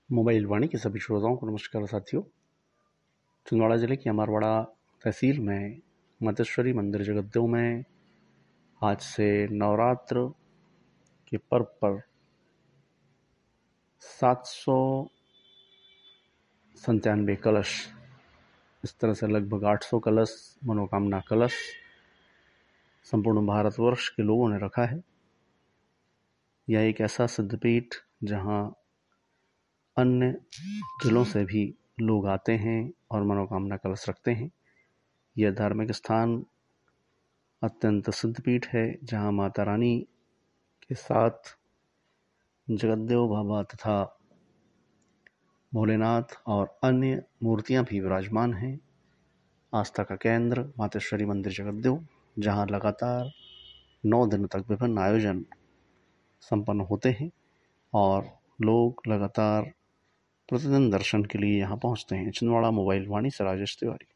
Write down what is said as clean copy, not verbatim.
Mobile वाणी के सभी श्रोताओं को नमस्कार साथियों। छिंदवाड़ा जिले की अमरवाड़ा तहसील में मातेश्वरी मंदिर जगतदेव में आज से नवरात्र के पर्व पर 797 कलश, इस तरह से लगभग 800 कलश मनोकामना कलश संपूर्ण भारतवर्ष के लोगों ने रखा है। यह एक ऐसा सिद्धपीठ जहां अन्य जिलों से भी लोग आते हैं और मनोकामना कलश रखते हैं। यह धार्मिक स्थान अत्यंत सिद्धपीठ है जहां माता रानी के साथ जगतदेव बाबा तथा भोलेनाथ और अन्य मूर्तियां भी विराजमान हैं। आस्था का केंद्र मातेश्वरी मंदिर जगतदेव, जहां लगातार 9 दिन तक विभिन्न आयोजन संपन्न होते हैं और लोग लगातार प्रतिदिन दर्शन के लिए यहाँ पहुँचते हैं। छिंदवाड़ा मोबाइल वाणी से राजेश तिवारी।